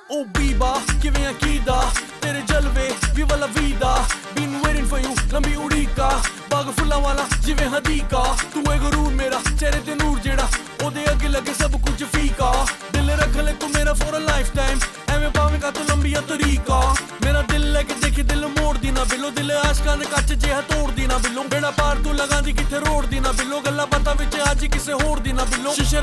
Oh Biba, ਕਿਵੇਂ ਆ ਕੀਦਾ ਤੇਰੇ ਜਲਵੇ ਵੀ ਵਾਲਾ ਵੀਦਾ been waiting for you ਲੰਬੀ ਉਡੀਕਾ ਬਾਗ ਫੁੱਲਾਂ ਵਾਲਾ ਜਿਵੇਂ ਹਦੀਕਾ ਤੂੰ ਏ ਗਰੂਰ ਮੇਰਾ ਚਿਹਰੇ ਤੇ ਨੂਰ ਜਿਹੜਾ ਉਹਦੇ ਅੱਗੇ ਲੱਗੇ ਸਭ ਕੁਝ ਫੀਕਾ ਦਿਲ ਰੱਖ ਲੈ ਤੂੰ ਮੇਰਾ for a lifetime ਐਵੇਂ ਪਾਵੇਂਗਾ ਤੂੰ ਲੰਬੀਆ ਤਰੀਕਾ ਮੇਰਾ ਦਿਲ ਲੈ ਕੇ ਦੇਖੀ ਦਿਲ ਮੋੜਦੀ ਨਾ ਬਿੱਲੋ ਦਿਲ ਆਸ਼ਕਾਂ ਦੇ ਕੱਚ ਜਿਹਾ ਤੋੜਦੀ ਨਾ ਬਿੱਲੋ ਬੇੜਾ ਪਾਰ ਤੂੰ ਲਗਾਂਦੀ ਕਿੱਥੇ ਰੋੜਦੀ ਨਾ ਬਿੱਲੋ ਗੱਲਾਂ ਬਾਤਾਂ ਵਿੱਚ ਅੱਜ ਕਿਸੇ ਹੋਰ ਦੀ ਨਾ ਬਿੱਲੋ